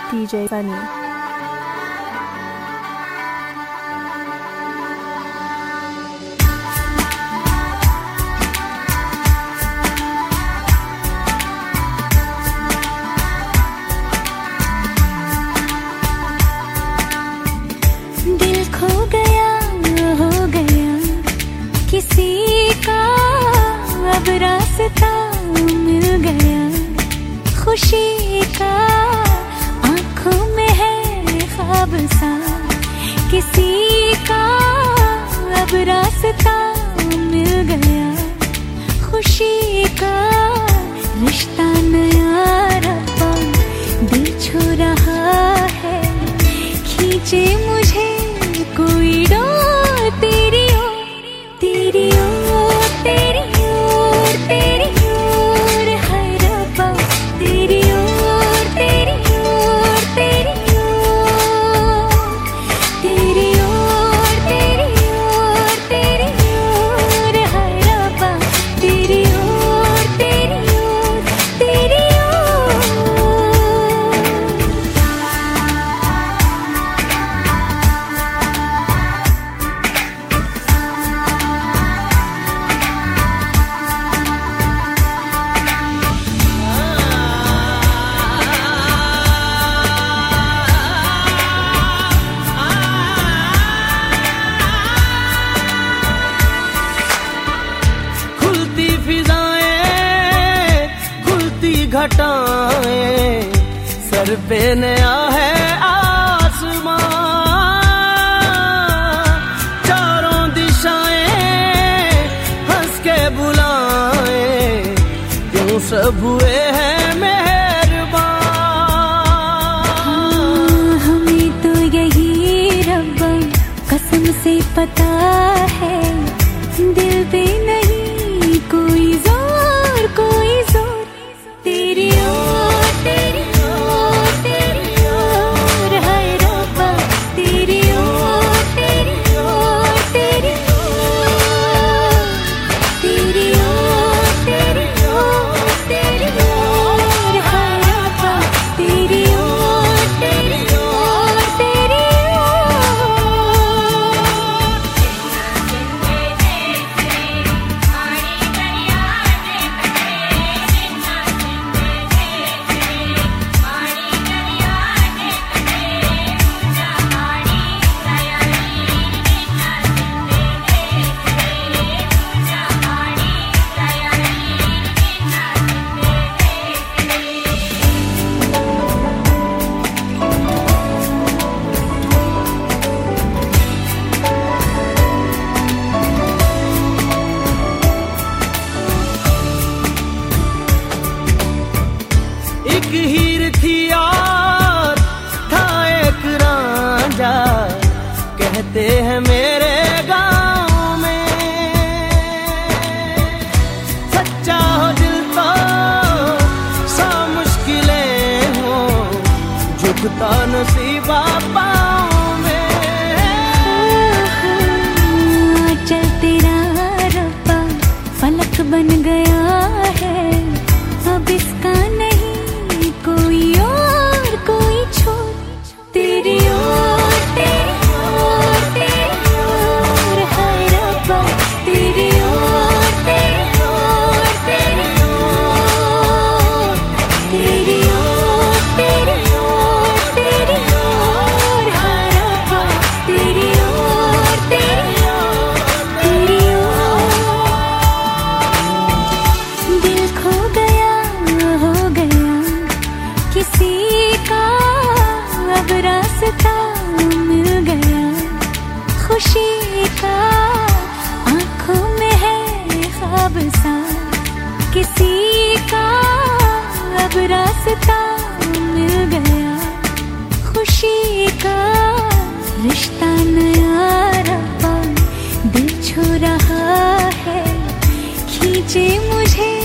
DJ Sunny. दिल खो गया हो गया किसी का, अब रास्ता मिल गया खुशी का, आँखों में है ख्वाब सा किसी का, अब रास्ता मिल गया खुशी का, रिश्ता नया रब्बा दिल छू रहा है, खींचे मुझे कोई डोर तेरी ओर, तेरी ओर, तेरी ओर, तेरी ओर, हाय रब्बा तेरी ओर, तेरी ओर, तेरी ओर, तेरी ओर, तेरी ओर, तेरी ओर, हाय रब्बा तेरी ओर, तेरी ओर, तेरी ओर। खुलती फिजाएं, खुलती घटाएं, सर पे नया है आसमां, चारों दिशाएं हंस के बुलाएं, क्यों सब हुए हैं मेहरबान। हमें तो यही रब्बा कसम से पता है, दिल पे नहीं कोई जोर, कोई जोर, तेरी ओर, तेरी ओर, तेरी ओर, हाय रब्बा तेरी ओर, तेरी ओर, तेरी ओर, तेरी ओर, तेरी ओर, तेरी ओर, हाय रब्बा तेरी ओर, तेरी ओर, तेरी ओर। एक हीर थी और था एक रांझा, कहते हैं मेरे गांव में, सच्चा हो दिल तो सा मुश्किलें हो, झुकता नसीबा पाँव में। चल तेरा रब्बा फलक बन गया है, अब इसका नहीं कोई और, कोई छोर, तेरी ओर, तेरी ओर, तेरी ओर, हाय रब्बा तेरी ओर, तेरी ओर, तेरी ओर, तेरी ओर, तेरी ओर, तेरी ओर, हाय रब्बा तेरी ओर, तेरी ओर, तेरी ओर। दिल खो गया हो गया किसी का, अब रास्ता मिल गया खुशी का, आँखों में है ख्वाब सा किसी का, अब रास्ता मिल गया खुशी का, रिश्ता नया रब्बा दिल छू रहा है, खींचे मुझे